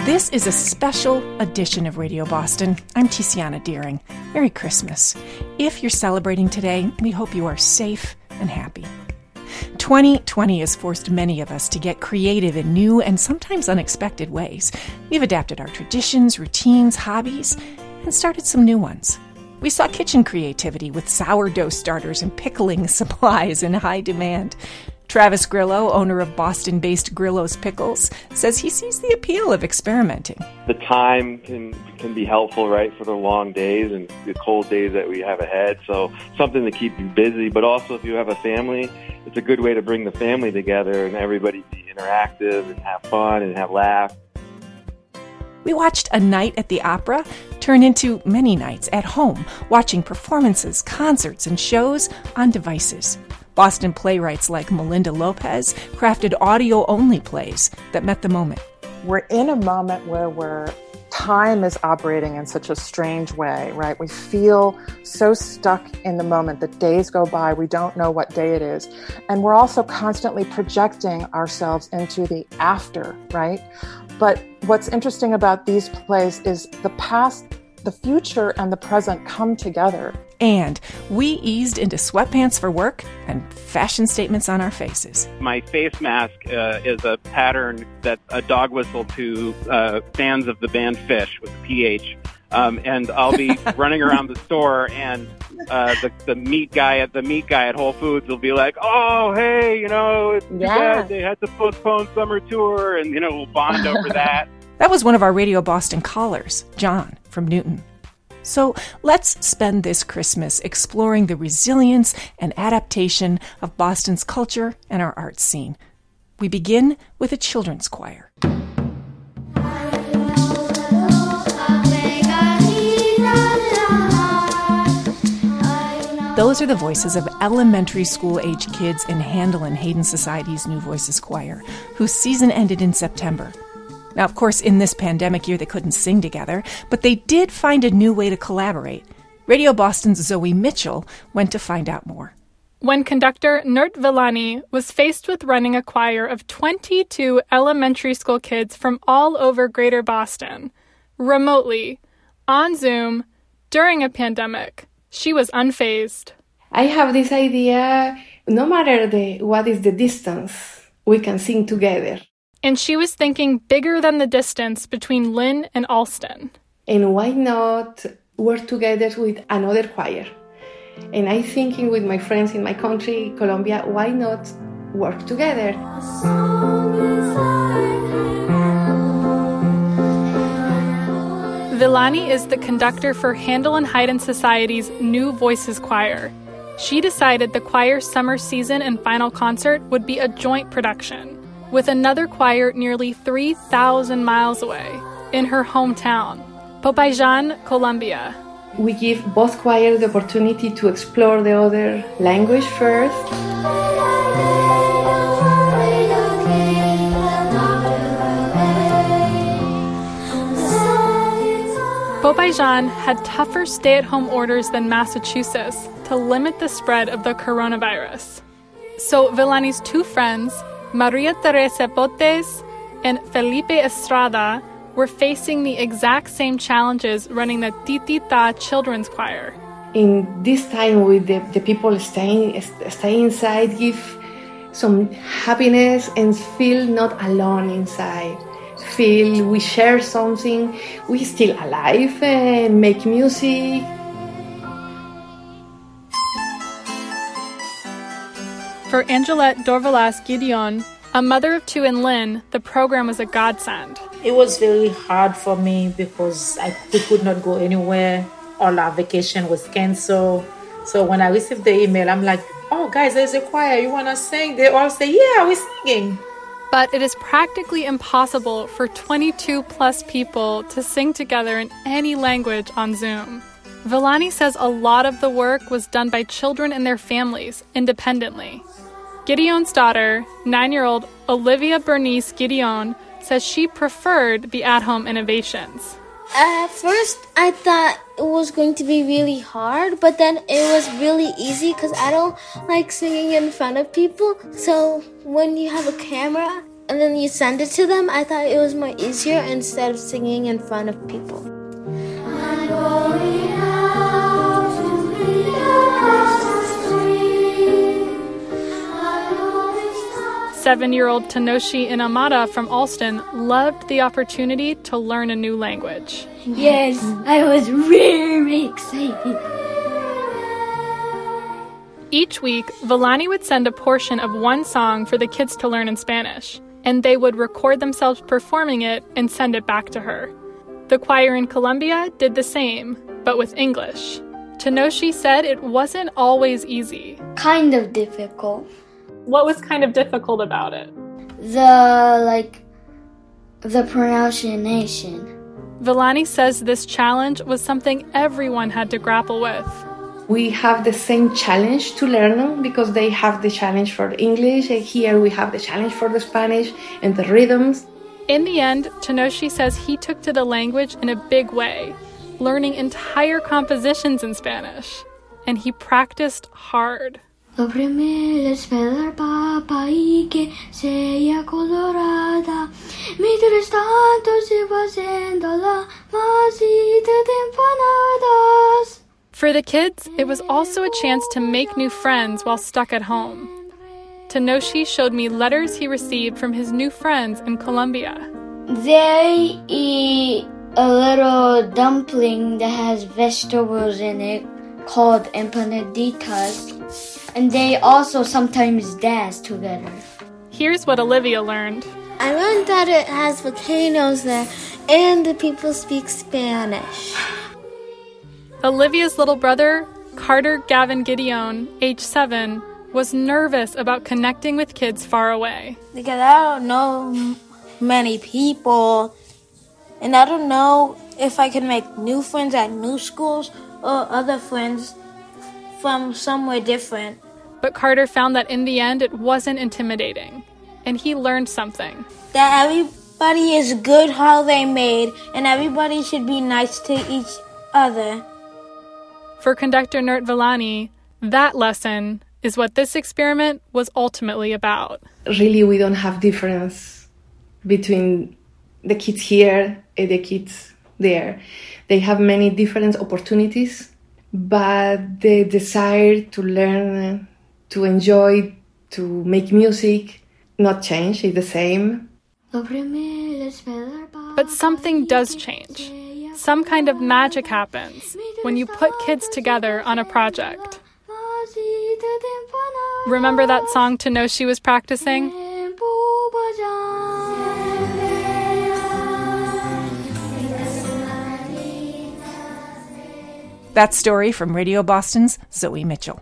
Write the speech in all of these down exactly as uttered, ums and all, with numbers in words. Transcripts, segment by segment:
This is a special edition of Radio Boston. I'm Tiziana Deering. Merry Christmas. If you're celebrating today, we hope you are safe and happy. twenty twenty has forced many of us to get creative in new and sometimes unexpected ways. We've adapted our traditions, routines, hobbies, and started some new ones. We saw kitchen creativity with sourdough starters and pickling supplies in high demand. Travis Grillo, owner of Boston-based Grillo's Pickles, says he sees the appeal of experimenting. The time can can be helpful, right, for the long days and the cold days that we have ahead. So something to keep you busy, but also if you have a family, it's a good way to bring the family together and everybody be interactive and have fun and have laughs. We watched a night at the opera turn into many nights at home, watching performances, concerts, and shows on devices. Boston playwrights like Melinda Lopez crafted audio-only plays that met the moment. We're in a moment where we're, time is operating in such a strange way, right? We feel so stuck in the moment that days go by, we don't know what day it is. And we're also constantly projecting ourselves into the after, right? But what's interesting about these plays is the past, the future, and the present come together. And we eased into sweatpants for work and fashion statements on our faces. My face mask uh, is a pattern that's a dog whistle to uh, fans of the band Fish with a P H. Um, and I'll be running around the store, and uh, the, the meat guy at the meat guy at Whole Foods will be like, "Oh, hey, you know, it's too yeah. bad they had to postpone summer tour," and you know, we'll bond over that. That was one of our Radio Boston callers, John from Newton. So let's spend this Christmas exploring the resilience and adaptation of Boston's culture and our art scene. We begin with a children's choir. Those are the voices of elementary school-age kids in Handel and Hayden Society's New Voices Choir, whose season ended in September. Now, of course, in this pandemic year, they couldn't sing together, but they did find a new way to collaborate. Radio Boston's Zoe Mitchell went to find out more. When conductor Nert Villani was faced with running a choir of twenty-two elementary school kids from all over Greater Boston, remotely, on Zoom, during a pandemic, she was unfazed. I have this idea, no matter the what is the distance, we can sing together. And she was thinking bigger than the distance between Lynn and Alston. And why not work together with another choir? And I'm thinking with my friends in my country, Colombia, why not work together? Villani is the conductor for Handel and Hayden Society's New Voices Choir. She decided the choir's summer season and final concert would be a joint production with another choir nearly three thousand miles away, in her hometown, Popayán, Colombia. We give both choirs the opportunity to explore the other language first. Popayán had tougher stay-at-home orders than Massachusetts to limit the spread of the coronavirus. So Villani's two friends, Maria Teresa Potes and Felipe Estrada, were facing the exact same challenges running the Titita Children's Choir. In this time with the, the people staying, staying inside, give some happiness and feel not alone inside. Feel we share something, we still alive and make music. For Angelette Dorvalas Gideon, a mother of two in Lynn, the program was a godsend. It was very hard for me because I we could not go anywhere. All our vacation was canceled. So when I received the email, I'm like, oh, guys, there's a choir. You want to sing? They all say, yeah, we're singing. But it is practically impossible for twenty-two plus people to sing together in any language on Zoom. Villani says a lot of the work was done by children and their families independently. Gideon's daughter, nine-year-old Olivia Bernice Gideon, says she preferred the at-home innovations. At first, I thought it was going to be really hard, but then it was really easy because I don't like singing in front of people. So when you have a camera, and then you send it to them, I thought it was more easier instead of singing in front of people. I'm going out to be across the street. Seven-year-old Tanoshi Inamata from Alston loved the opportunity to learn a new language. Yes, I was very excited. Each week, Villani would send a portion of one song for the kids to learn in Spanish, and they would record themselves performing it and send it back to her. The choir in Colombia did the same, but with English. Tanoshi said it wasn't always easy. Kind of difficult. What was kind of difficult about it? The, like, the pronunciation. Villani says this challenge was something everyone had to grapple with. We have the same challenge to learn them because they have the challenge for English, and here we have the challenge for the Spanish and the rhythms. In the end, Tanoshi says he took to the language in a big way, learning entire compositions in Spanish. And he practiced hard. Lo primero es pelar papa y que sea colorada. Mientras tanto sigo haciendo la masita de empanadas. For the kids, it was also a chance to make new friends while stuck at home. Tanoshi showed me letters he received from his new friends in Colombia. They eat a little dumpling that has vegetables in it called empanaditas. And they also sometimes dance together. Here's what Olivia learned. I learned that it has volcanoes there and the people speak Spanish. Olivia's little brother, Carter Gavin Gideon, age seven, was nervous about connecting with kids far away. Because I don't know many people, and I don't know if I can make new friends at new schools or other friends from somewhere different. But Carter found that in the end it wasn't intimidating, and he learned something. That everybody is good how they made, and everybody should be nice to each other. For conductor Nert Villani, that lesson is what this experiment was ultimately about. Really, we don't have difference between the kids here and the kids there. They have many different opportunities, but the desire to learn, to enjoy, to make music, not change, it's the same. But something does change. Some kind of magic happens when you put kids together on a project. Remember that song Tanoshi was practicing? That story from Radio Boston's Zoe Mitchell.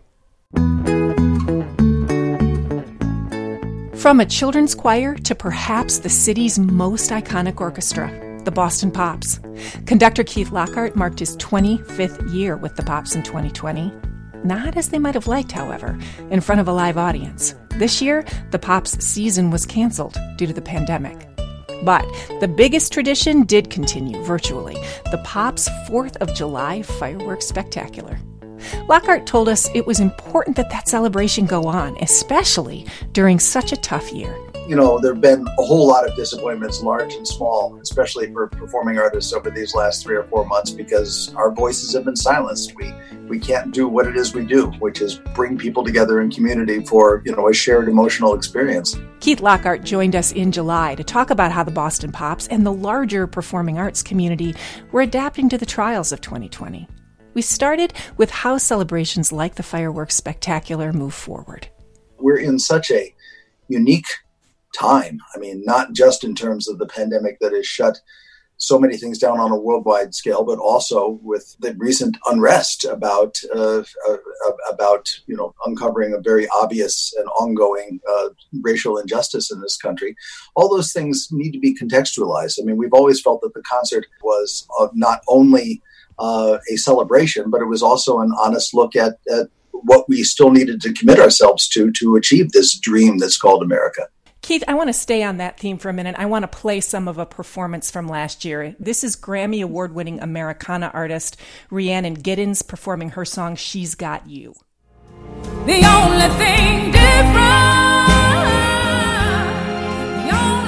From a children's choir to perhaps the city's most iconic orchestra, the Boston Pops. Conductor Keith Lockhart marked his twenty-fifth year with the Pops in twenty twenty. Not as they might have liked, however, in front of a live audience. This year, the Pops season was canceled due to the pandemic. But the biggest tradition did continue virtually, the Pops' fourth of July Fireworks Spectacular. Lockhart told us it was important that that celebration go on, especially during such a tough year. You know, there have been a whole lot of disappointments, large and small, especially for performing artists over these last three or four months because our voices have been silenced. We we can't do what it is we do, which is bring people together in community for, you know, a shared emotional experience. Keith Lockhart joined us in July to talk about how the Boston Pops and the larger performing arts community were adapting to the trials of twenty twenty. We started with how celebrations like the Fireworks Spectacular move forward. We're in such a unique time. I mean, not just in terms of the pandemic that has shut so many things down on a worldwide scale, but also with the recent unrest about uh, uh, about you know uncovering a very obvious and ongoing uh, racial injustice in this country. All those things need to be contextualized. I mean, we've always felt that the concert was uh, not only uh, a celebration, but it was also an honest look at, at what we still needed to commit ourselves to to achieve this dream that's called America. Keith, I want to stay on that theme for a minute. I want to play some of a performance from last year. This is Grammy Award-winning Americana artist Rhiannon Giddens performing her song, She's Got You. The only thing different, the only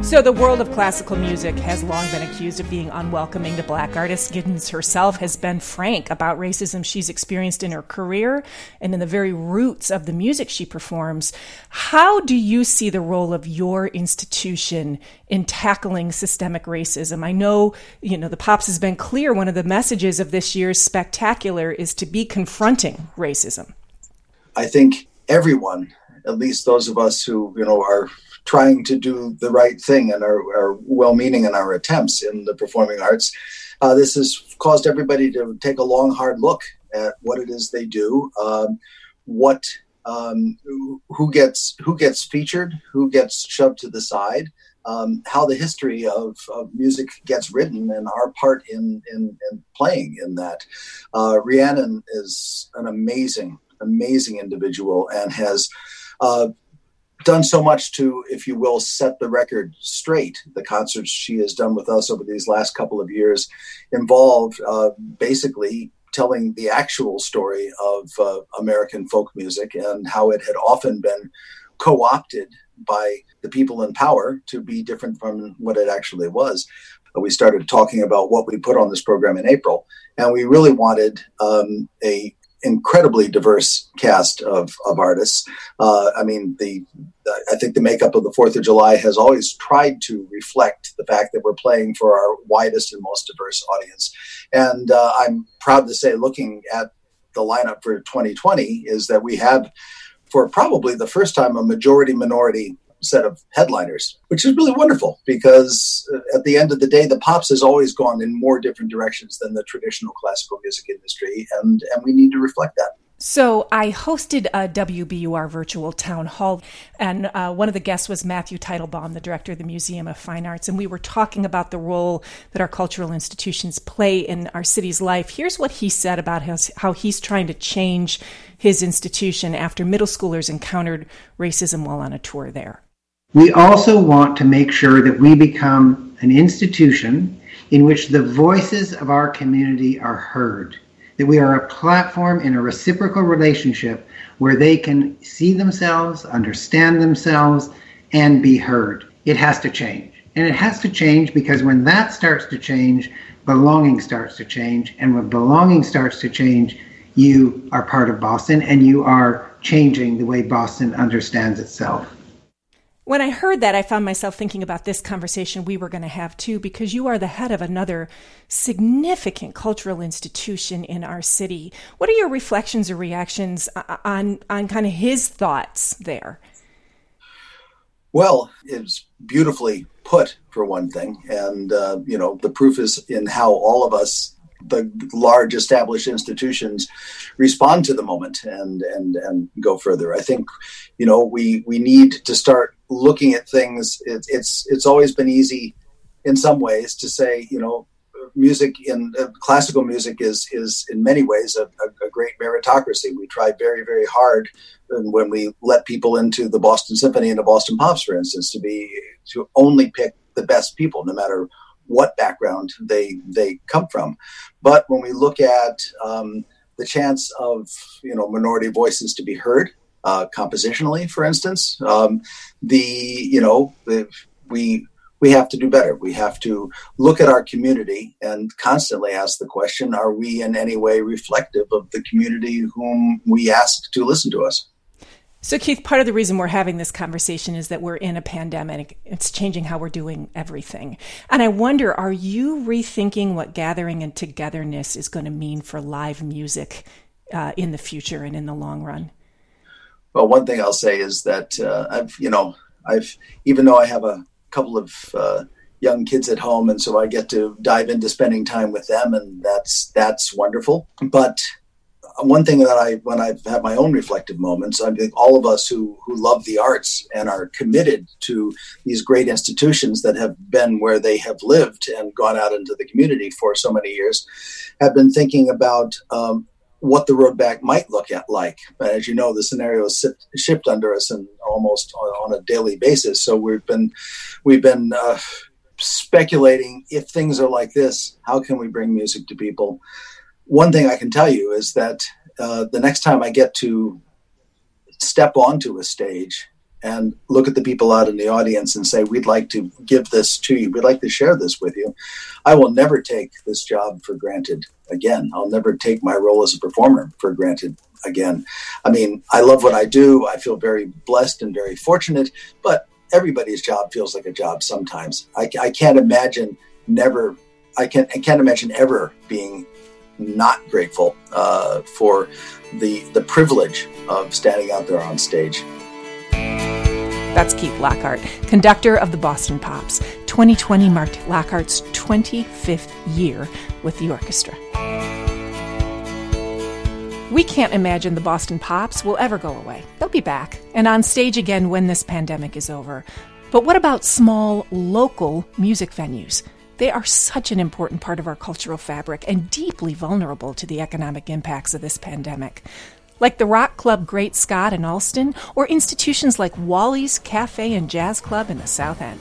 So the world of classical music has long been accused of being unwelcoming to black artists. Giddens herself has been frank about racism she's experienced in her career and in the very roots of the music she performs. How do you see the role of your institution in tackling systemic racism? I know, you know, the Pops has been clear. One of the messages of this year's spectacular is to be confronting racism. I think everyone, at least those of us who, you know, are trying to do the right thing and are, are well-meaning in our attempts in the performing arts. Uh, this has caused everybody to take a long, hard look at what it is they do, um, what, um, who gets who gets featured, who gets shoved to the side, um, how the history of, of music gets written, and our part in in, in playing in that. Uh, Rhiannon is an amazing, amazing individual and has Uh, done so much to, if you will, set the record straight. The concerts she has done with us over these last couple of years involve uh, basically telling the actual story of uh, American folk music and how it had often been co-opted by the people in power to be different from what it actually was. We started talking about what we put on this program in April, and we really wanted um, a incredibly diverse cast of, of artists. Uh, I mean, the, the I think the makeup of the fourth of July has always tried to reflect the fact that we're playing for our widest and most diverse audience. And uh, I'm proud to say, looking at the lineup for twenty twenty, is that we have, for probably the first time, a majority-minority set of headliners, which is really wonderful because at the end of the day, the Pops has always gone in more different directions than the traditional classical music industry, and, and we need to reflect that. So I hosted a W B U R virtual town hall, and uh, one of the guests was Matthew Teitelbaum, the director of the Museum of Fine Arts, and we were talking about the role that our cultural institutions play in our city's life. Here's what he said about his, how he's trying to change his institution after middle schoolers encountered racism while on a tour there. We also want to make sure that we become an institution in which the voices of our community are heard, that we are a platform in a reciprocal relationship where they can see themselves, understand themselves, and be heard. It has to change. And it has to change because when that starts to change, belonging starts to change. And when belonging starts to change, you are part of Boston and you are changing the way Boston understands itself. When I heard that, I found myself thinking about this conversation we were going to have too, because you are the head of another significant cultural institution in our city. What are your reflections or reactions on, on kind of his thoughts there? Well, it's beautifully put, for one thing. And, uh, you know, the proof is in how all of us, the large established institutions, respond to the moment and, and, and go further. I think, you know, we, we need to start looking at things. It, it's, it's always been easy in some ways to say, you know, music in uh, classical music is, is in many ways a, a, a great meritocracy. We try very, very hard and when we let people into the Boston Symphony and the Boston Pops, for instance, to be, to only pick the best people, no matter what background they they come from. But when we look at um, the chance of, you know, minority voices to be heard, uh, compositionally, for instance, um, the, you know, the, we we have to do better. We have to look at our community and constantly ask the question, are we in any way reflective of the community whom we ask to listen to us? So, Keith, part of the reason we're having this conversation is that we're in a pandemic. It's changing how we're doing everything. And I wonder, are you rethinking what gathering and togetherness is going to mean for live music uh, in the future and in the long run? Well, one thing I'll say is that uh, I've, you know, I've, even though I have a couple of uh, young kids at home, and so I get to dive into spending time with them, and that's that's wonderful. But one thing that I, when I've had my own reflective moments, I think all of us who, who love the arts and are committed to these great institutions that have been where they have lived and gone out into the community for so many years, have been thinking about um, what the road back might look at like. But as you know, the scenarios sit, shift under us and almost on, on a daily basis. So we've been, we've been uh, speculating, if things are like this, how can we bring music to people? One thing I can tell you is that uh, the next time I get to step onto a stage and look at the people out in the audience and say, we'd like to give this to you. We'd like to share this with you. I will never take this job for granted again. I'll never take my role as a performer for granted again. I mean, I love what I do. I feel very blessed and very fortunate, but everybody's job feels like a job sometimes. I, I can't imagine never, I can't, I can't imagine ever being not grateful uh, for the the privilege of standing out there on stage. That's Keith Lockhart, conductor of the Boston Pops. twenty twenty marked Lockhart's twenty-fifth year with the orchestra. We can't imagine the Boston Pops will ever go away. They'll be back and on stage again when this pandemic is over. But what about small, local music venues? They are such an important part of our cultural fabric and deeply vulnerable to the economic impacts of this pandemic. Like the rock club Great Scott in Allston, or institutions like Wally's Cafe and Jazz Club in the South End.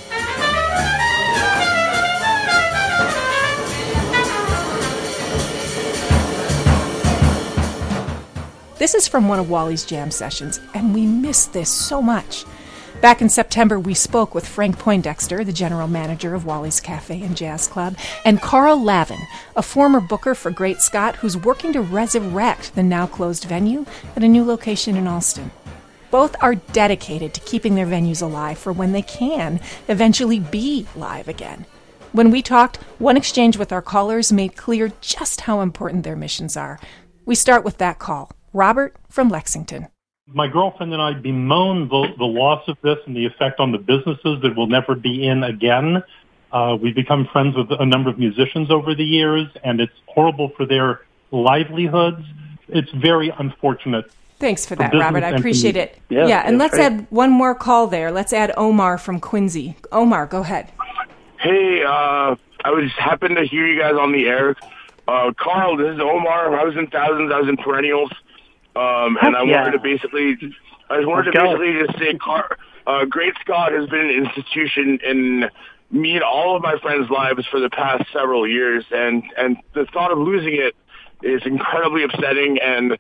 This is from one of Wally's jam sessions, and we miss this so much. Back in September, we spoke with Frank Poindexter, the general manager of Wally's Cafe and Jazz Club, and Carl Lavin, a former booker for Great Scott who's working to resurrect the now-closed venue at a new location in Allston. Both are dedicated to keeping their venues alive for when they can eventually be live again. When we talked, one exchange with our callers made clear just how important their missions are. We start with that call. Robert from Lexington. My girlfriend and I bemoan the, the loss of this and the effect on the businesses that will never be in again. Uh, we've become friends with a number of musicians over the years, and it's horrible for their livelihoods. It's very unfortunate. Thanks for that, Robert. I appreciate it. Yeah, yeah and let's great. add one more call there. Let's add Omar from Quincy. Omar, go ahead. Hey, uh, I was happened to hear you guys on the air. Uh, Carl, this is Omar. I was in Thousands. I was in Perennials. Um, and I yeah. wanted to basically, I just wanted Let's to go. basically just say, Car, uh, Great Scott has been an institution in me and all of my friends' lives for the past several years, and and the thought of losing it is incredibly upsetting. And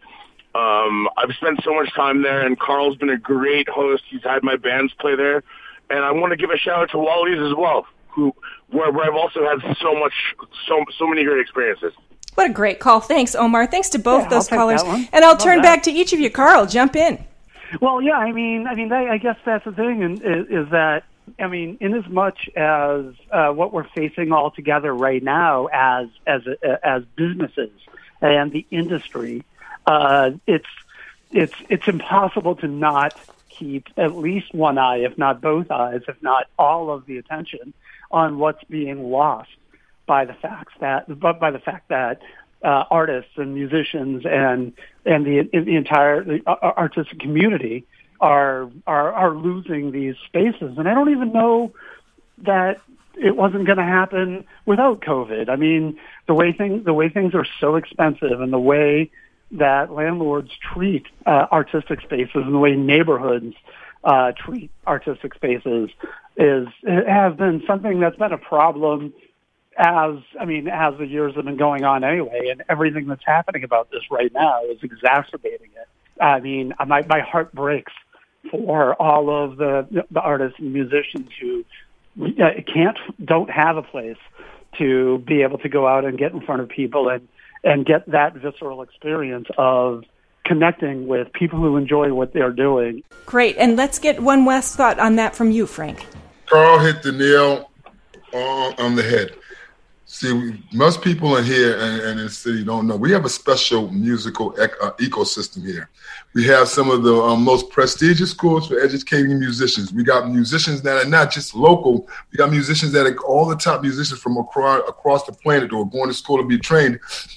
um, I've spent so much time there, and Carl's been a great host. He's had my bands play there, and I want to give a shout out to Wally's as well, who where, where I've also had so much, so so many great experiences. What a great call. Thanks, Omar. Thanks to both Yeah, those I'll callers. take that one. And I'll Love turn that. back to each of you. Carl, jump in. Well, yeah, I mean, I mean, that, I guess that's the thing, and is, is that, I mean, in as much as uh, what we're facing all together right now as as uh, as businesses and the industry, uh, it's it's it's impossible to not keep at least one eye, if not both eyes, if not all of the attention on what's being lost by the facts that, but by the fact that uh, artists and musicians and and the the entire the artistic community are are are losing these spaces. And I don't even know that it wasn't going to happen without COVID. I mean, the way things the way things are so expensive, and the way that landlords treat uh, artistic spaces, and the way neighborhoods uh, treat artistic spaces is it has been something that's been a problem. As I mean, as the years have been going on anyway, and everything that's happening about this right now is exacerbating it. I mean, my my heart breaks for all of the the artists and musicians who can't, don't have a place to be able to go out and get in front of people and and get that visceral experience of connecting with people who enjoy what they're doing. Great. And let's get one last thought on that from you, Frank. Carl hit the nail on, on the head. See, we, most people in here and, and in the city don't know. We have a special musical ec- uh, ecosystem here. We have some of the um, most prestigious schools for educating musicians. We got musicians that are not just local. We got musicians that are all the top musicians from across, across the planet who are going to school to be trained.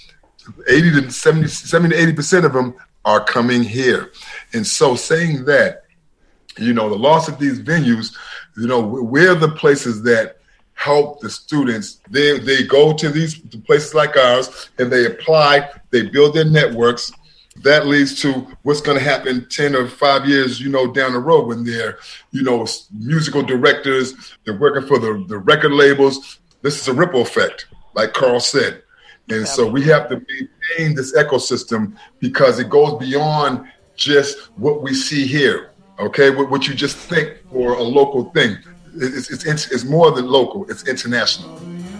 eighty to seventy, seventy to eighty percent of them are coming here. And so saying that, you know, the loss of these venues, you know, we're the places that help the students. They they go to these to places like ours and they apply, they build their networks. That leads to what's going to happen ten or five years, you know, down the road when they're, you know, musical directors, they're working for the, the record labels. This is a ripple effect, like Carl said. And so we have to maintain this ecosystem because it goes beyond just what we see here. Okay, what, what you just think for a local thing. It's, it's, it's, it's more than local, it's international.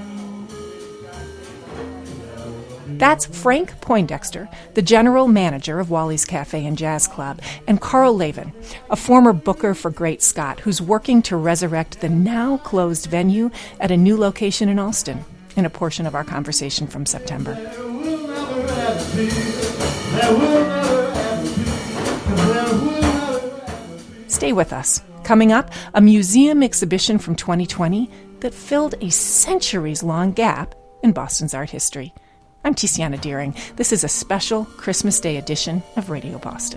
That's Frank Poindexter, the general manager of Wally's Cafe and Jazz Club, and Carl Lavin, a former booker for Great Scott, who's working to resurrect the now closed venue at a new location in Allston, in a portion of our conversation from September. Stay with us. Coming up, a museum exhibition from twenty twenty that filled a centuries-long gap in Boston's art history. I'm Tiziana Deering. This is a special Christmas Day edition of Radio Boston.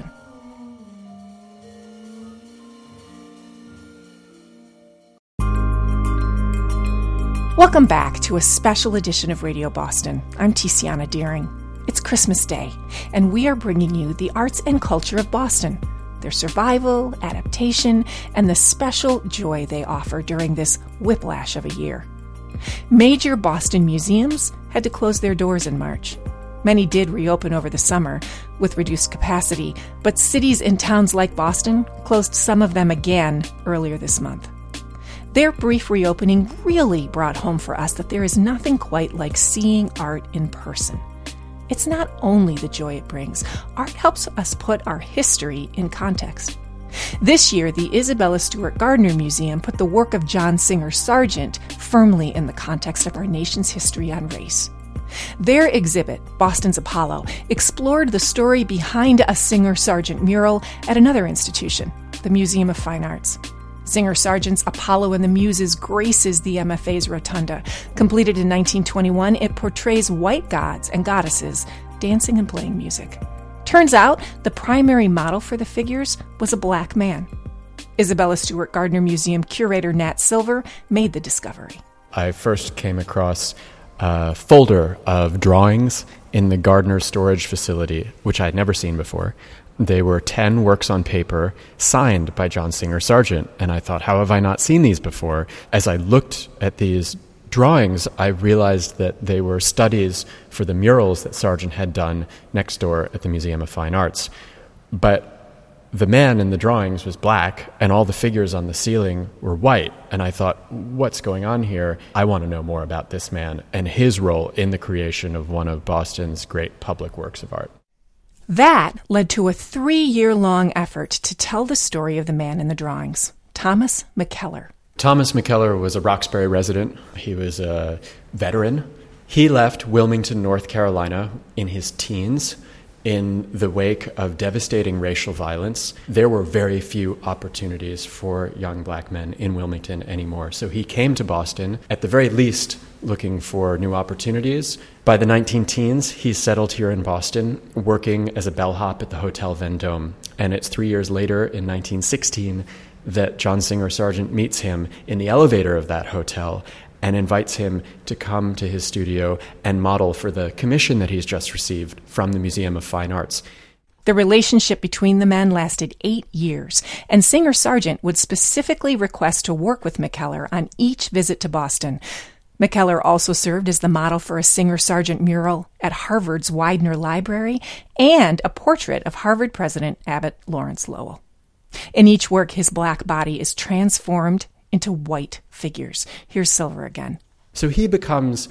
Welcome back to a special edition of Radio Boston. I'm Tiziana Deering. It's Christmas Day, and we are bringing you the arts and culture of Boston, their survival, adaptation, and the special joy they offer during this whiplash of a year. Major Boston museums had to close their doors in March. Many did reopen over the summer with reduced capacity, but cities and towns like Boston closed some of them again earlier this month. Their brief reopening really brought home for us that there is nothing quite like seeing art in person. It's not only the joy it brings, art helps us put our history in context. This year, the Isabella Stewart Gardner Museum put the work of John Singer Sargent firmly in the context of our nation's history on race. Their exhibit, Boston's Apollo, explored the story behind a Singer Sargent mural at another institution, the Museum of Fine Arts. Singer Sargent's Apollo and the Muses graces the M F A's rotunda. Completed in nineteen twenty-one, it portrays white gods and goddesses dancing and playing music. Turns out, the primary model for the figures was a black man. Isabella Stewart Gardner Museum curator Nat Silver made the discovery. I first came across a folder of drawings in the Gardner storage facility, which I had never seen before. They were ten works on paper signed by John Singer Sargent, and I thought, how have I not seen these before? As I looked at these drawings, I realized that they were studies for the murals that Sargent had done next door at the Museum of Fine Arts. But the man in the drawings was black, and all the figures on the ceiling were white. And I thought, what's going on here? I want to know more about this man and his role in the creation of one of Boston's great public works of art. That led to a three-year-long effort to tell the story of the man in the drawings, Thomas McKellar. Thomas McKellar was a Roxbury resident. He was a veteran. He left Wilmington, North Carolina in his teens in the wake of devastating racial violence. There were very few opportunities for young black men in Wilmington anymore. So he came to Boston, at the very least, looking for new opportunities. By the nineteen teens, he settled here in Boston, working as a bellhop at the Hotel Vendome. And it's three years later, in nineteen sixteen, that John Singer Sargent meets him in the elevator of that hotel and invites him to come to his studio and model for the commission that he's just received from the Museum of Fine Arts. The relationship between the men lasted eight years, and Singer Sargent would specifically request to work with McKellar on each visit to Boston. McKellar also served as the model for a Singer Sargent mural at Harvard's Widener Library and a portrait of Harvard President Abbott Lawrence Lowell. In each work, his black body is transformed into white figures. Here's Silver again. So he becomes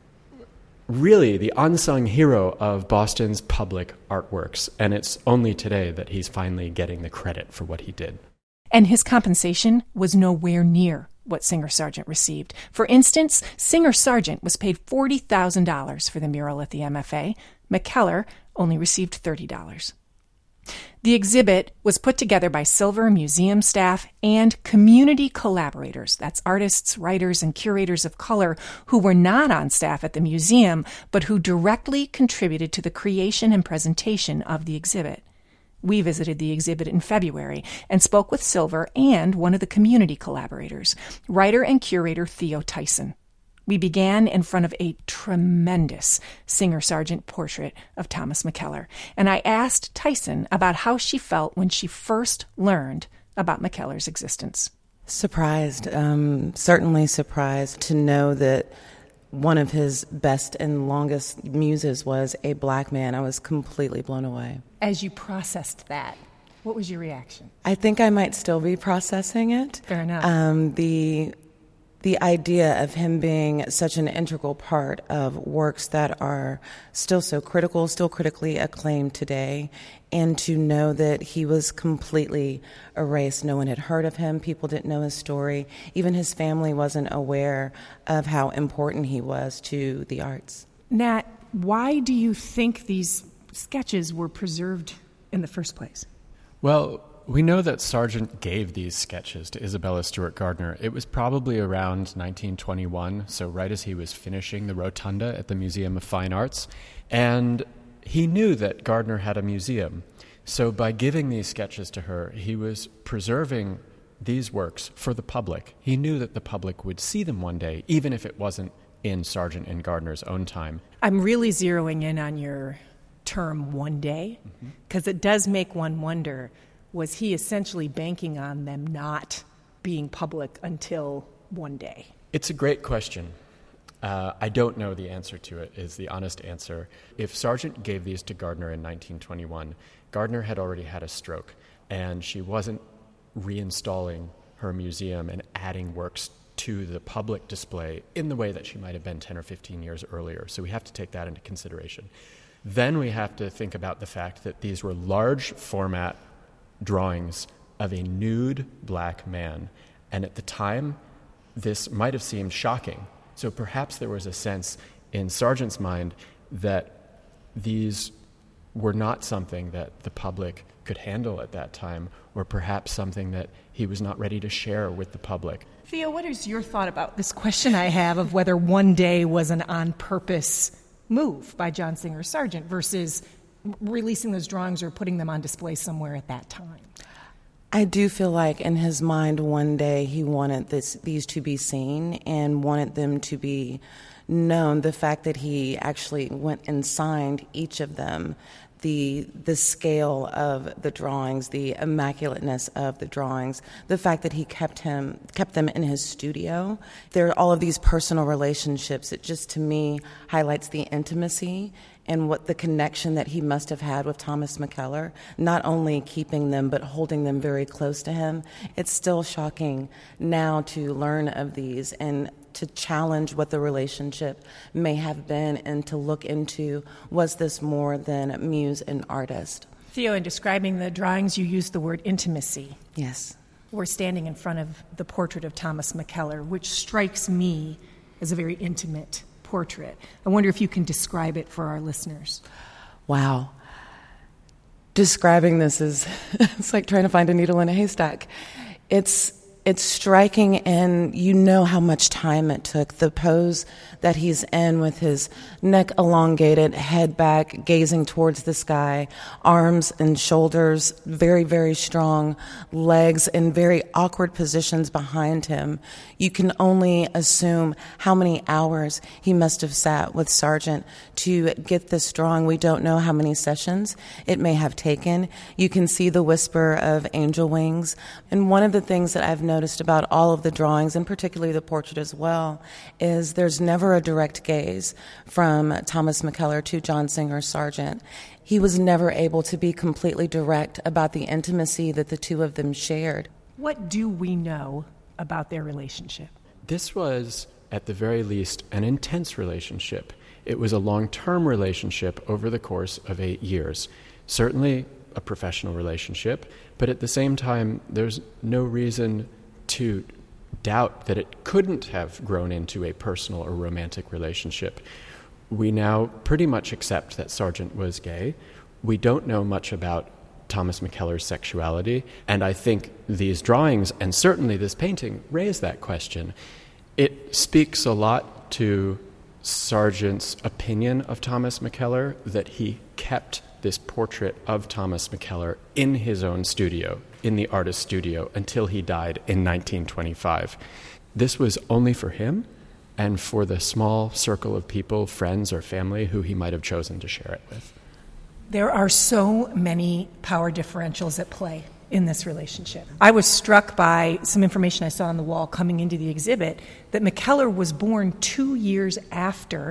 really the unsung hero of Boston's public artworks, and it's only today that he's finally getting the credit for what he did. And his compensation was nowhere near what Singer Sargent received. For instance, Singer Sargent was paid forty thousand dollars for the mural at the M F A. McKellar only received thirty dollars. The exhibit was put together by Silver museum staff and community collaborators. That's artists, writers, and curators of color who were not on staff at the museum, but who directly contributed to the creation and presentation of the exhibit. We visited the exhibit in February and spoke with Silver and one of the community collaborators, writer and curator Theo Tyson. We began in front of a tremendous Singer Sargent portrait of Thomas McKellar, and I asked Tyson about how she felt when she first learned about McKellar's existence. Surprised, um, certainly surprised to know that one of his best and longest muses was a black man. I was completely blown away. As you processed that, What was your reaction? I think I might still be processing it. Fair enough. Um, the the idea of him being such an integral part of works that are still so critical, still critically acclaimed today, and to know that he was completely erased. No one had heard of him. People didn't know his story. Even his family wasn't aware of how important he was to the arts. Nat, why do you think these sketches were preserved in the first place? Well, we know that Sargent gave these sketches to Isabella Stewart Gardner. It was probably around nineteen twenty-one, so right as he was finishing the rotunda at the Museum of Fine Arts. And he knew that Gardner had a museum. So by giving these sketches to her, he was preserving these works for the public. He knew that the public would see them one day, even if it wasn't in Sargent and Gardner's own time. I'm really zeroing in on your term one day, because mm-hmm. it does make one wonder, was he essentially banking on them not being public until one day? It's a great question. Uh, I don't know the answer to it, is the honest answer. If Sargent gave these to Gardner in nineteen twenty-one, Gardner had already had a stroke, and she wasn't reinstalling her museum and adding works to the public display in the way that she might have been ten or fifteen years earlier. So we have to take that into consideration. Then we have to think about the fact that these were large format drawings of a nude black man. And at the time, this might have seemed shocking. So perhaps there was a sense in Sargent's mind that these were not something that the public could handle at that time, or perhaps something that he was not ready to share with the public. Theo, what is your thought about this question I have of whether one day was an on-purpose move by John Singer Sargent versus releasing those drawings or putting them on display somewhere at that time? I do feel like in his mind one day he wanted this, these to be seen and wanted them to be known. The fact that he actually went and signed each of them, the the scale of the drawings, the immaculateness of the drawings, the fact that he kept him kept them in his studio. There are all of these personal relationships. It just, to me, highlights the intimacy and what the connection that he must have had with Thomas McKellar, not only keeping them but holding them very close to him. It's still shocking now to learn of these and to challenge what the relationship may have been and to look into, was this more than muse and artist? Theo, in describing the drawings, you used the word intimacy. Yes. We're standing in front of the portrait of Thomas McKellar, which strikes me as a very intimate portrait. I wonder if you can describe it for our listeners. Wow. Describing this is, it's like trying to find a needle in a haystack. It's It's striking, and you know how much time it took. The pose that he's in with his neck elongated, head back, gazing towards the sky, arms and shoulders very, very strong, legs in very awkward positions behind him. You can only assume how many hours he must have sat with Sargent to get this drawing. We don't know how many sessions it may have taken. You can see the whisper of angel wings. And one of the things that I've noticed about all of the drawings, and particularly the portrait as well, is there's never a direct gaze from Thomas McKellar to John Singer Sargent. He was never able to be completely direct about the intimacy that the two of them shared. What do we know about their relationship? This was, at the very least, an intense relationship. It was a long-term relationship over the course of eight years. Certainly a professional relationship, but at the same time, there's no reason to doubt that it couldn't have grown into a personal or romantic relationship. We now pretty much accept that Sargent was gay. We don't know much about Thomas McKellar's sexuality, and I think these drawings, and certainly this painting, raise that question. It speaks a lot to Sargent's opinion of Thomas McKellar, that he kept this portrait of Thomas McKellar in his own studio, in the artist's studio, until he died in nineteen twenty-five. This was only for him and for the small circle of people, friends or family, who he might have chosen to share it with. There are so many power differentials at play in this relationship. I was struck by some information I saw on the wall coming into the exhibit that McKellar was born two years after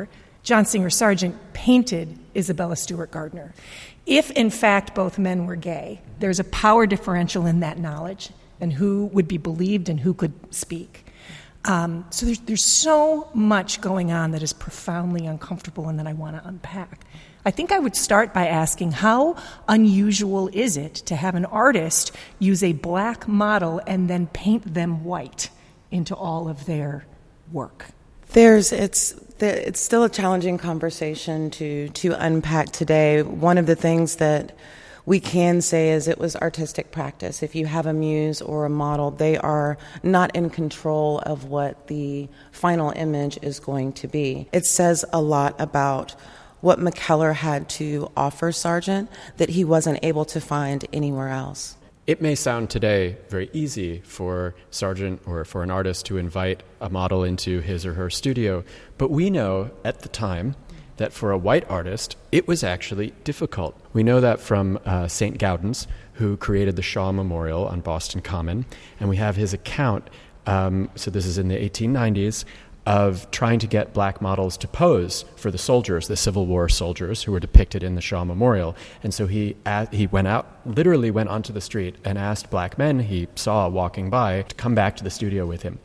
John Singer Sargent painted Isabella Stewart Gardner. If, in fact, both men were gay, there's a power differential in that knowledge and who would be believed and who could speak. Um, so there's, there's so much going on that is profoundly uncomfortable and that I want to unpack. I think I would start by asking, how unusual is it to have an artist use a black model and then paint them white into all of their work? There's it's it's still a challenging conversation to to unpack today. One of the things that we can say is it was artistic practice. If you have a muse or a model, they are not in control of what the final image is going to be. It says a lot about what McKellar had to offer Sargent that he wasn't able to find anywhere else. It may sound today very easy for Sargent or for an artist to invite a model into his or her studio, but we know at the time that for a white artist, it was actually difficult. We know that from uh, Saint Gaudens, who created the Shaw Memorial on Boston Common, and we have his account, um, so this is in the eighteen nineties, of trying to get black models to pose for the soldiers, the Civil War soldiers who were depicted in the Shaw Memorial. And so he uh, he went out, literally went onto the street and asked black men he saw walking by to come back to the studio with him.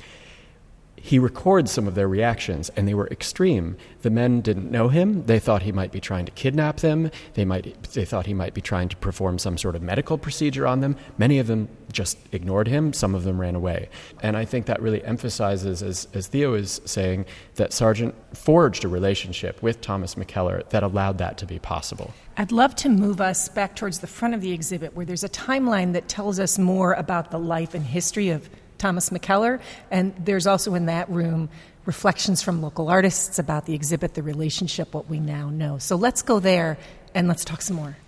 He records some of their reactions, and they were extreme. The men didn't know him. They thought he might be trying to kidnap them. They might they thought he might be trying to perform some sort of medical procedure on them. Many of them just ignored him. Some of them ran away. And I think that really emphasizes, as, as Theo is saying, that Sargent forged a relationship with Thomas McKellar that allowed that to be possible. I'd love to move us back towards the front of the exhibit, where there's a timeline that tells us more about the life and history of Thomas McKellar, and there's also in that room reflections from local artists about the exhibit, the relationship, what we now know. So let's go there and let's talk some more.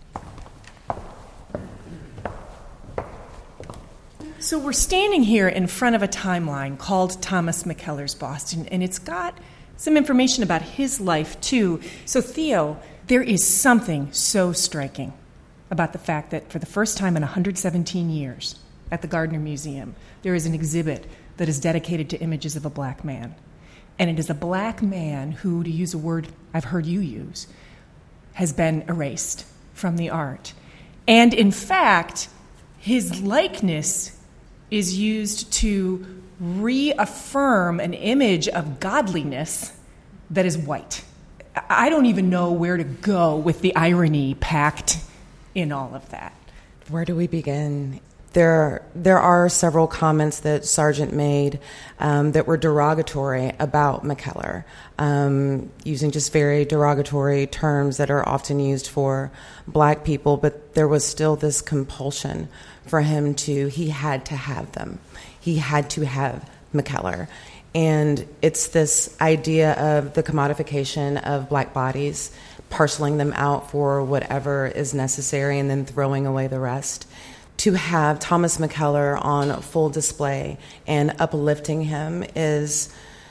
So we're standing here in front of a timeline called Thomas McKellar's Boston, and it's got some information about his life too. So Theo, there is something so striking about the fact that for the first time in one hundred seventeen years, at the Gardner Museum, there is an exhibit that is dedicated to images of a black man. And it is a black man who, to use a word I've heard you use, has been erased from the art. And in fact, his likeness is used to reaffirm an image of godliness that is white. I don't even know where to go with the irony packed in all of that. Where do we begin? There, there are several comments that Sargent made um, that were derogatory about McKellar, um, using just very derogatory terms that are often used for black people, but there was still this compulsion for him to, he had to have them. He had to have McKellar. And it's this idea of the commodification of black bodies, parceling them out for whatever is necessary and then throwing away the rest. To have Thomas McKellar on full display and uplifting him is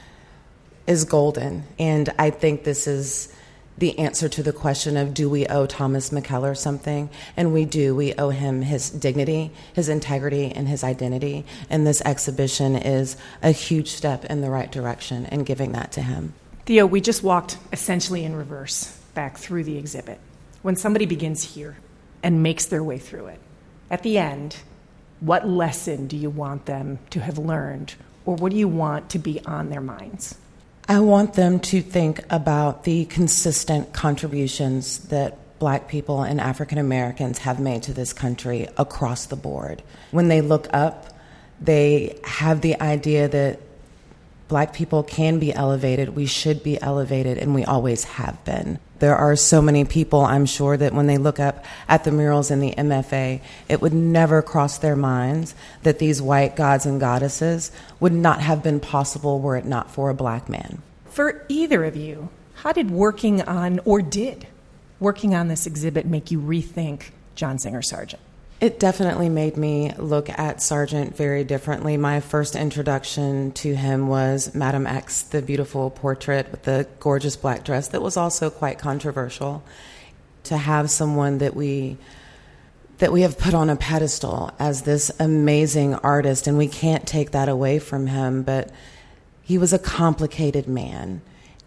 is golden. And I think this is the answer to the question of, do we owe Thomas McKellar something? And we do. We owe him his dignity, his integrity, and his identity. And this exhibition is a huge step in the right direction in giving that to him. Theo, we just walked essentially in reverse back through the exhibit. When somebody begins here and makes their way through it, at the end, what lesson do you want them to have learned, or what do you want to be on their minds? I want them to think about the consistent contributions that black people and African Americans have made to this country across the board. When they look up, they have the idea that black people can be elevated, we should be elevated, and we always have been. There are so many people, I'm sure, that when they look up at the murals in the M F A, it would never cross their minds that these white gods and goddesses would not have been possible were it not for a black man. For either of you, how did working on, or did working on this exhibit make you rethink John Singer Sargent? It definitely made me look at Sargent very differently. My first introduction to him was Madame X, the beautiful portrait with the gorgeous black dress that was also quite controversial. To have someone that we that we have put on a pedestal as this amazing artist, and we can't take that away from him, but he was a complicated man.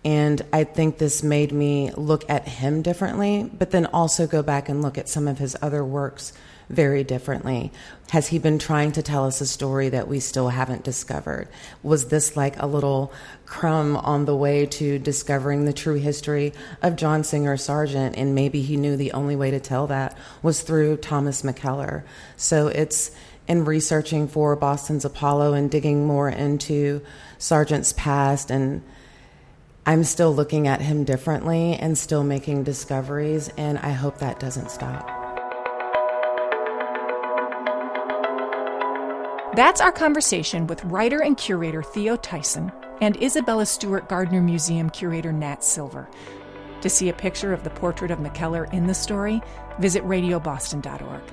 And I think this made me look at him differently, but then also go back and look at some of his other works very differently. Has he been trying to tell us a story that we still haven't discovered? Was this like a little crumb on the way to discovering the true history of John Singer Sargent? And maybe he knew the only way to tell that was through Thomas McKellar. So it's in researching for Boston's Apollo and digging more into Sargent's past, and I'm still looking at him differently and still making discoveries, and I hope that doesn't stop. That's our conversation with writer and curator Theo Tyson and Isabella Stewart Gardner Museum curator Nat Silver. To see a picture of the portrait of McKellar in the story, visit radio boston dot org.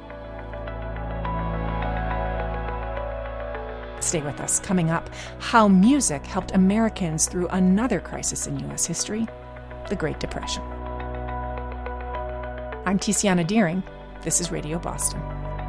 Stay with us. Coming up, how music helped Americans through another crisis in U S history, the Great Depression. I'm Tiziana Deering. This is Radio Boston.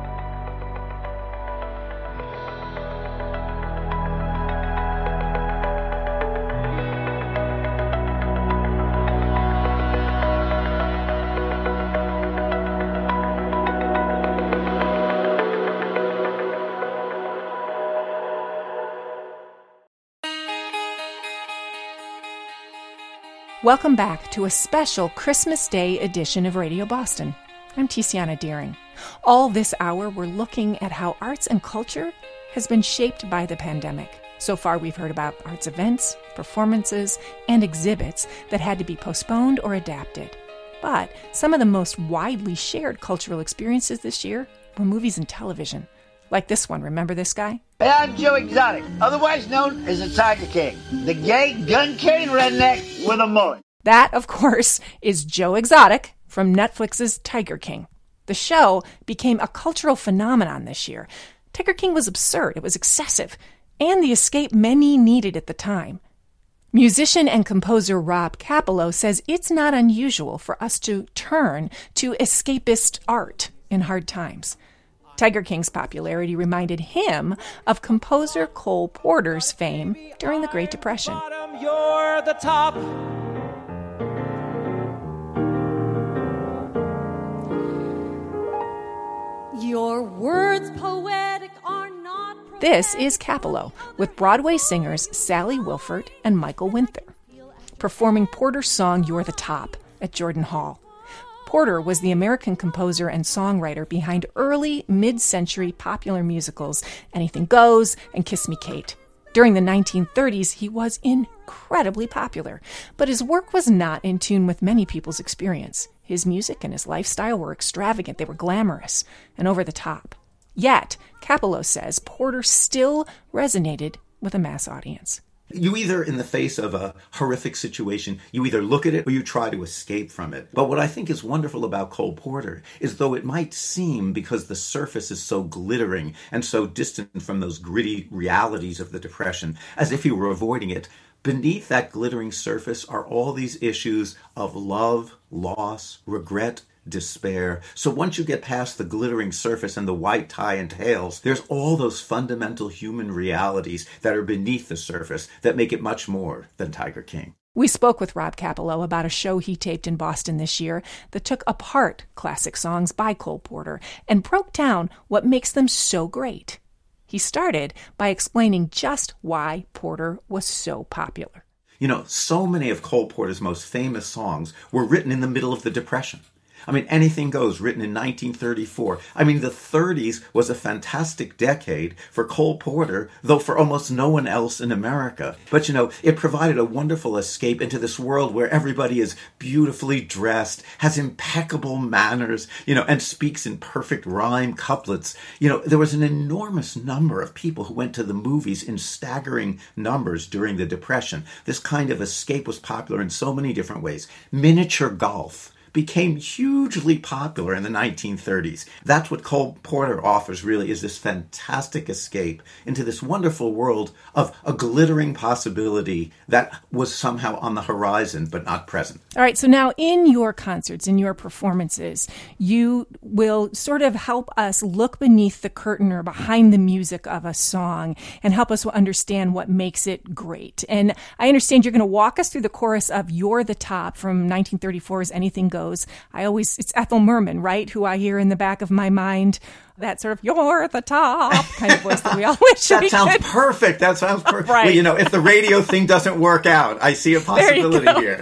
Welcome back to a special Christmas Day edition of Radio Boston. I'm Tiziana Deering. All this hour, we're looking at how arts and culture has been shaped by the pandemic. So far, we've heard about arts events, performances, and exhibits that had to be postponed or adapted. But some of the most widely shared cultural experiences this year were movies and television. Like this one. Remember this guy? Hey, I'm Joe Exotic, otherwise known as the Tiger King, the gay gun cane redneck with a mullet. That, of course, is Joe Exotic from Netflix's Tiger King. The show became a cultural phenomenon this year. Tiger King was absurd, it was excessive, and the escape many needed at the time. Musician and composer Rob Kappelow says it's not unusual for us to turn to escapist art in hard times. Tiger King's popularity reminded him of composer Cole Porter's fame during the Great Depression. You're the top. Your words poetic are not... This is Kappelow with Broadway singers Sally Wilford and Michael Winther, performing Porter's song You're the Top at Jordan Hall. Porter was the American composer and songwriter behind early mid-century popular musicals Anything Goes and Kiss Me Kate. During the nineteen thirties, he was incredibly popular, but his work was not in tune with many people's experience. His music and his lifestyle were extravagant, they were glamorous and over the top. Yet, Kappelow says Porter still resonated with a mass audience. You either, in the face of a horrific situation, you either look at it or you try to escape from it. But what I think is wonderful about Cole Porter is, though it might seem, because the surface is so glittering and so distant from those gritty realities of the Depression, as if he were avoiding it, beneath that glittering surface are all these issues of love, loss, regret, despair. So once you get past the glittering surface and the white tie and tails, there's all those fundamental human realities that are beneath the surface that make it much more than Tiger King. We spoke with Rob Kappelow about a show he taped in Boston this year that took apart classic songs by Cole Porter and broke down what makes them so great. He started by explaining just why Porter was so popular. You know, so many of Cole Porter's most famous songs were written in the middle of the Depression. I mean, Anything Goes, written in nineteen thirty-four. I mean, the thirties was a fantastic decade for Cole Porter, though for almost no one else in America. But, you know, it provided a wonderful escape into this world where everybody is beautifully dressed, has impeccable manners, you know, and speaks in perfect rhyme couplets. You know, there was an enormous number of people who went to the movies in staggering numbers during the Depression. This kind of escape was popular in so many different ways. Miniature golf became hugely popular in the nineteen thirties. That's what Cole Porter offers, really, is this fantastic escape into this wonderful world of a glittering possibility that was somehow on the horizon but not present. All right, so now in your concerts, in your performances, you will sort of help us look beneath the curtain or behind the music of a song and help us understand what makes it great. And I understand you're going to walk us through the chorus of You're the Top from nineteen thirty-four's Anything Goes. I always, it's Ethel Merman, right, who I hear in the back of my mind. That sort of "you're the top" kind of voice that we all wish That we sounds could. perfect. That sounds perfect. Right. Well, you know, if the radio thing doesn't work out, I see a possibility here.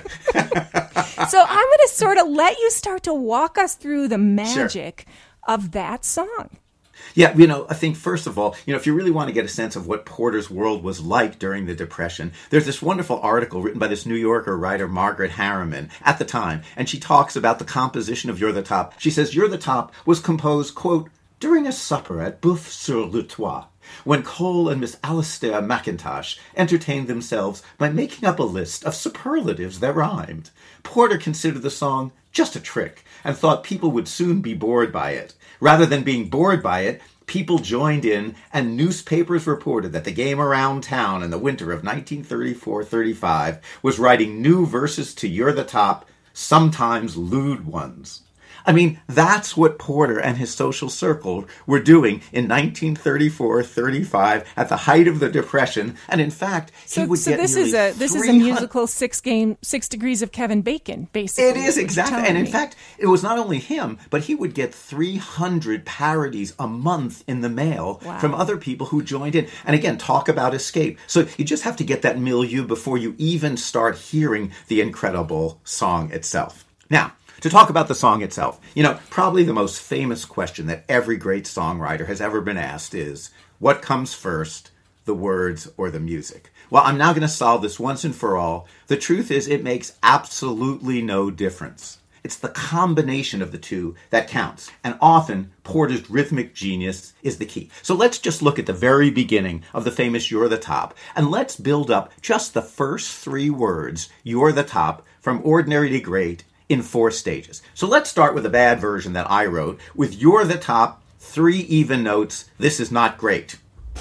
So I'm going to sort of let you start to walk us through the magic sure. of that song. Yeah, you know, I think first of all, you know, if you really want to get a sense of what Porter's world was like during the Depression, there's this wonderful article written by this New Yorker writer, Margaret Harriman, at the time, and she talks about the composition of You're the Top. She says You're the Top was composed, quote, during a supper at Boeuf sur le Toit, when Cole and Miss Alistair McIntosh entertained themselves by making up a list of superlatives that rhymed. Porter considered the song just a trick and thought people would soon be bored by it. Rather than being bored by it, people joined in, and newspapers reported that the game around town in the winter of nineteen thirty-four thirty-five was writing new verses to You're the Top, sometimes lewd ones. I mean, that's what Porter and his social circle were doing in nineteen thirty-four thirty-five at the height of the Depression, and in fact, so, he would so get this nearly is a this is a musical six game six degrees of Kevin Bacon, basically. It is, exactly. And in me. fact, it was not only him, but he would get three hundred parodies a month in the mail wow. from other people who joined in. And again, talk about escape. So you just have to get that milieu before you even start hearing the incredible song itself. Now, to talk about the song itself, you know, probably the most famous question that every great songwriter has ever been asked is, what comes first, the words or the music? Well, I'm now going to solve this once and for all. The truth is it makes absolutely no difference. It's the combination of the two that counts. And often, Porter's rhythmic genius is the key. So let's just look at the very beginning of the famous You're the Top, and let's build up just the first three words, You're the Top, from ordinary to great, in four stages. So let's start with a bad version that I wrote with You're the Top, three even notes. This is not great.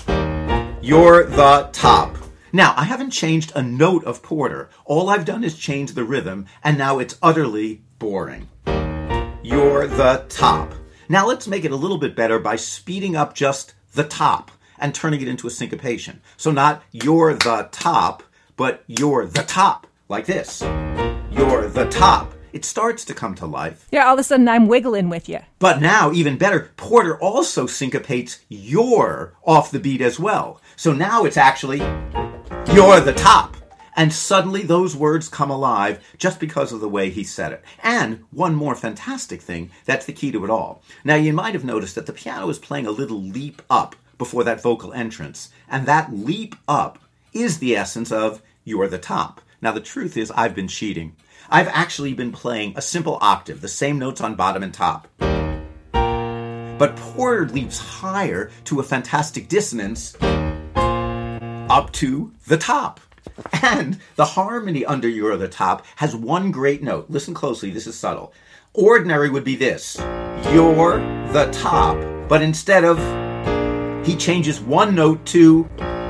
You're the top. Now, I haven't changed a note of Porter. All I've done is change the rhythm, and now it's utterly boring. You're the top. Now let's make it a little bit better by speeding up just the top and turning it into a syncopation. So not You're the top, but You're the top, like this. You're the top. It starts to come to life. Yeah, all of a sudden I'm wiggling with you. But now, even better, Porter also syncopates your off the beat as well. So now it's actually, you're the top. And suddenly those words come alive just because of the way he said it. And one more fantastic thing, that's the key to it all. Now, you might have noticed that the piano is playing a little leap up before that vocal entrance. And that leap up is the essence of You're the Top. Now, the truth is I've been cheating. I've actually been playing a simple octave, the same notes on bottom and top. But Porter leaps higher to a fantastic dissonance up to the top. And the harmony under You're the Top has one great note. Listen closely, this is subtle. Ordinary would be this. You're the top. But instead of, he changes one note to,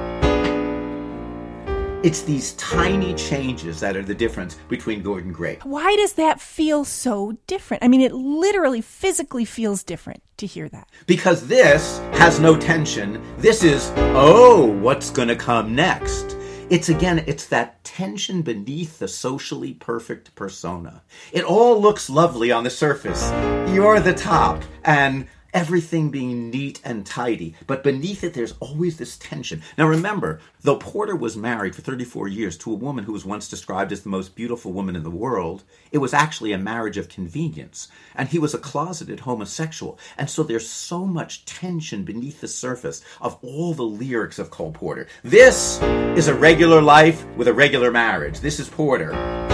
it's these tiny changes that are the difference between good and great. Why does that feel so different? I mean, it literally, physically feels different to hear that. Because this has no tension. This is, oh, what's going to come next? It's, again, it's that tension beneath the socially perfect persona. It all looks lovely on the surface. You're the top, and everything being neat and tidy. But beneath it, there's always this tension. Now remember, though Porter was married for thirty-four years to a woman who was once described as the most beautiful woman in the world, it was actually a marriage of convenience. And he was a closeted homosexual. And so there's so much tension beneath the surface of all the lyrics of Cole Porter. This is a regular life with a regular marriage. This is Porter.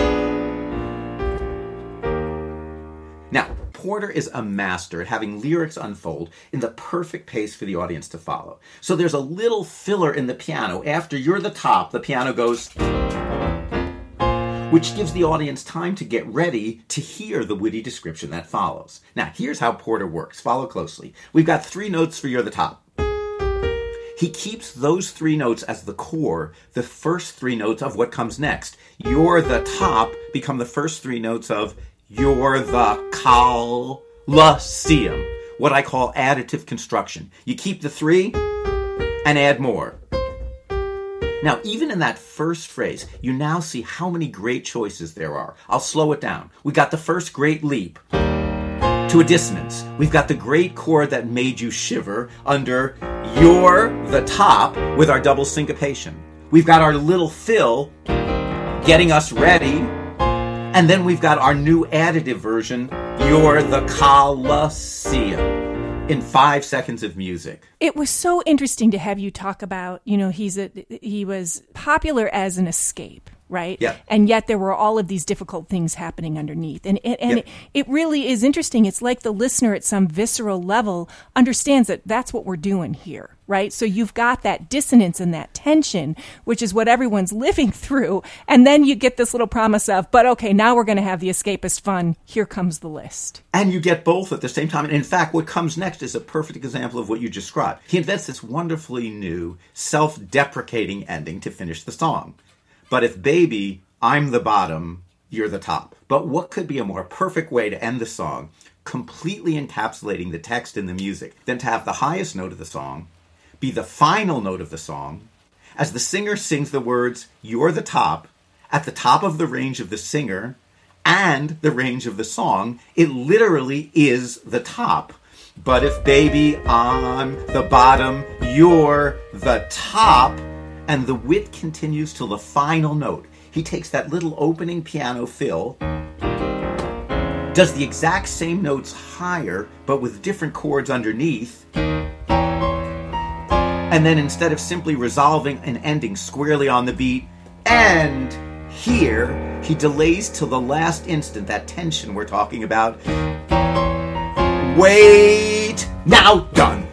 Now, Porter is a master at having lyrics unfold in the perfect pace for the audience to follow. So there's a little filler in the piano. After You're the Top, the piano goes, which gives the audience time to get ready to hear the witty description that follows. Now, here's how Porter works. Follow closely. We've got three notes for You're the Top. He keeps those three notes as the core, the first three notes of what comes next. You're the Top become the first three notes of You're the Coliseum, what I call additive construction. You keep the three and add more. Now, even in that first phrase, you now see how many great choices there are. I'll slow it down. We got the first great leap to a dissonance. We've got the great chord that made you shiver under You're the Top with our double syncopation. We've got our little fill getting us ready. And then we've got our new additive version, You're the Coliseum, in five seconds of music. It was so interesting to have you talk about, you know, he's a, he was popular as an escape, right? Yeah. And yet there were all of these difficult things happening underneath. And, and, and Yeah. it, it really is interesting. It's like the listener at some visceral level understands that that's what we're doing here, right? So you've got that dissonance and that tension, which is what everyone's living through. And then you get this little promise of, but okay, now we're going to have the escapist fun. Here comes the list. And you get both at the same time. And in fact, what comes next is a perfect example of what you described. He invents this wonderfully new, self-deprecating ending to finish the song. But if baby, I'm the bottom, you're the top. But what could be a more perfect way to end the song, completely encapsulating the text and the music, than to have the highest note of the song be the final note of the song, as the singer sings the words, you're the top, at the top of the range of the singer and the range of the song. It literally is the top. But if baby, I'm the bottom, you're the top, and the wit continues till the final note. He takes that little opening piano fill, does the exact same notes higher, but with different chords underneath, and then instead of simply resolving and ending squarely on the beat, and here, he delays till the last instant, that tension we're talking about. Wait, now done.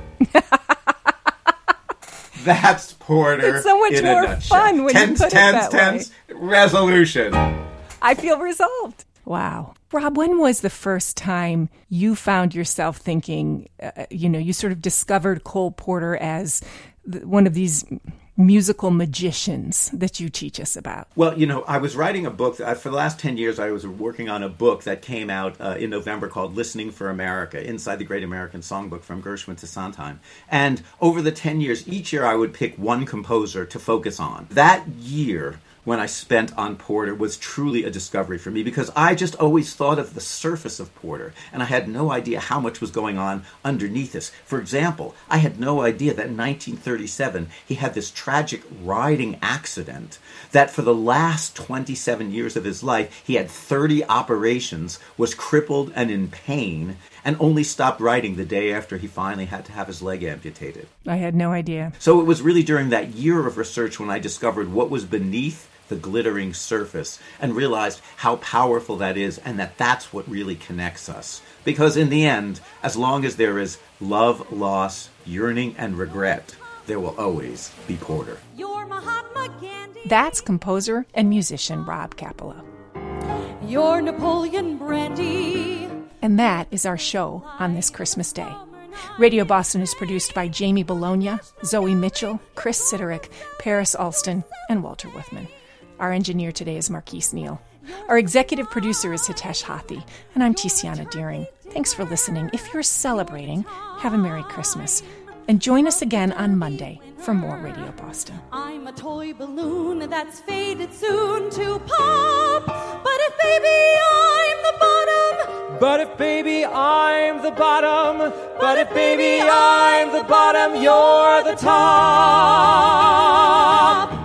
That's Porter. It's so much in more a nutshell. fun when tense, you put tense, it that tense, way. resolution. I feel resolved. Wow. Rob, when was the first time you found yourself thinking, uh, you know, you sort of discovered Cole Porter as the, one of these musical magicians that you teach us about? Well, you know, I was writing a book. Uh, for the last ten years, I was working on a book that came out uh, in November called Listening for America, Inside the Great American Songbook from Gershwin to Sondheim. And over the ten years, each year I would pick one composer to focus on. That year, when I spent on Porter, was truly a discovery for me, because I just always thought of the surface of Porter, and I had no idea how much was going on underneath this. For example, I had no idea that in nineteen thirty-seven he had this tragic riding accident, that for the last twenty-seven years of his life he had thirty operations, was crippled and in pain, and only stopped riding the day after he finally had to have his leg amputated. I had no idea. So it was really during that year of research when I discovered what was beneath the glittering surface and realized how powerful that is, and that that's what really connects us. Because in the end, as long as there is love, loss, yearning, and regret, there will always be Porter. That's composer and musician Rob Kappelow. You're Napoleon Brandy. And that is our show on this Christmas Day. Radio Boston is produced by Jamie Bologna, Zoe Mitchell, Chris Siderick, Paris Alston, and Walter Wuthman. Our engineer today is Marquise Neal. Our executive producer is Hitesh Hathi, and I'm Tiziana Deering. Thanks for listening. If you're celebrating, have a Merry Christmas. And join us again on Monday for more Radio Boston. I'm a toy balloon that's faded soon to pop. But if baby I'm the bottom, But if baby I'm the bottom, but if baby I'm the bottom, you're the top.